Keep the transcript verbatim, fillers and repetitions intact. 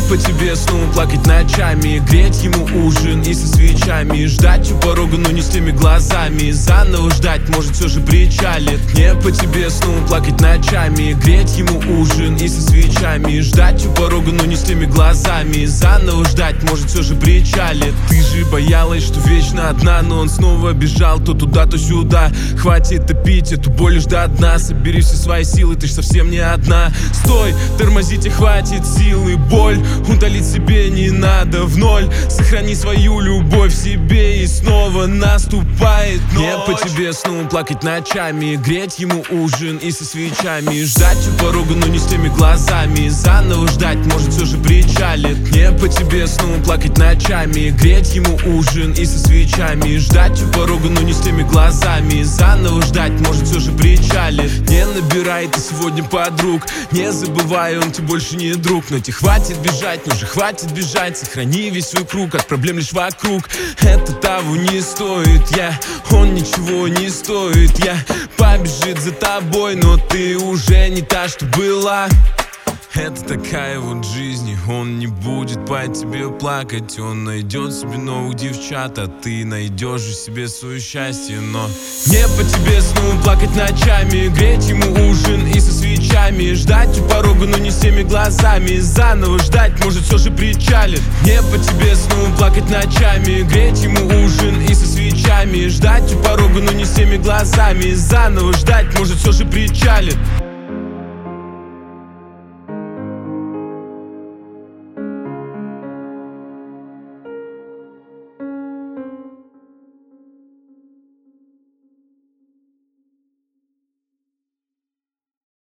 по тебе снова плакать ночами, греть ему ужин и со свечами, ждать у порога, но не с теми глазами, заново ждать, может все же причалит. Не по тебе снова плакать ночами, греть ему ужин и со свечами, ждать у порога, но не с теми глазами, заново ждать, может все же причалит. Ты же боялась, что вечно одна, но он снова бежал то туда, то сюда. Хватит топить эту боль лишь до дна, собери все свои силы, ты ж совсем не одна. Стой, тормозите, хватит силы, боль удалить себе не надо в ноль. Сохрани свою любовь в себе, и снова наступает ночь. Не по тебе снова плакать ночами, греть ему ужин и со свечами, ждать у порога, но не с теми глазами, заново ждать, может все же причалит. Не по тебе снова плакать ночами, греть ему ужин и со свечами, ждать у порога, но не с теми глазами, заново ждать, может все же причалит. Не набирай ты сегодня подруг, не забывай, он тебе больше не друг. Но тебе хватит бежать, ну же хватит бежать, сохрани весь свой круг, от проблем лишь вокруг. Это того не стоит, я, он ничего не стоит, я. Побежит за тобой, но ты уже не та, что была. Это такая вот жизнь, и он не будет по тебе плакать. Он найдет себе новых девчат, а ты найдешь же себе свое счастье. Но не по тебе снова плакать ночами, греть ему ужин и со свечами, ждать у порога, но не с теми глазами, заново ждать, может все же причалит. Не по тебе снова плакать ночами, греть ему ужин и со свечами, ждать у порога, но не с теми глазами, заново ждать, может все же причалит.